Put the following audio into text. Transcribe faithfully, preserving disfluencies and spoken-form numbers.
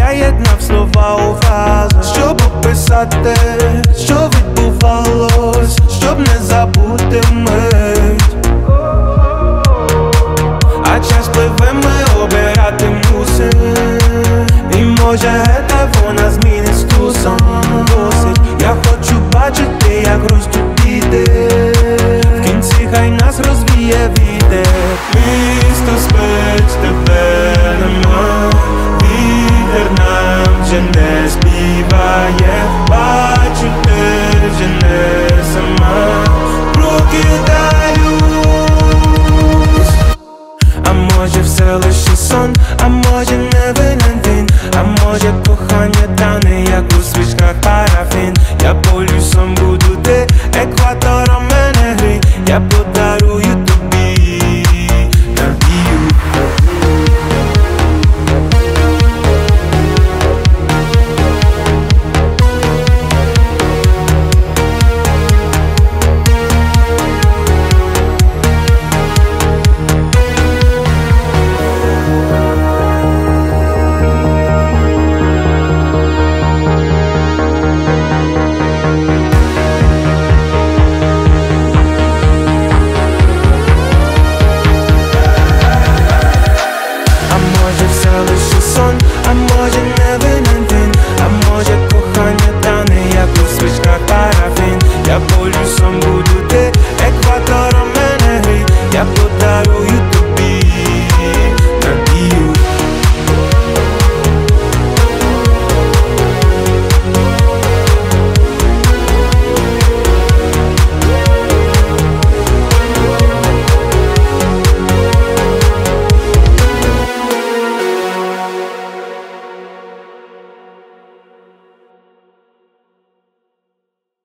я єднав слова у фразах, щоб описати, що відбувалось, щоб не забути мить. А час пливе, ми обирати мусим. І може гета вона змінить стусом досить. Я хочу бачити, як ростуть діти. В кінці хай нас розвіє вітер. Місто спить, тебе нема. Вітер нам вже не співає. Бачу, ти вже не сама. Прокидаюсь. А може все лише сон, а може не винен він. А може кохання тане, як у свічках парафін. Я полюсом буду, ти екватором мене грій. Я подарую тобі надію. А може не винен він, а може кохання тане, як у свічках парафін. Я полюсом буду, ти екватором мене грій. Я подарую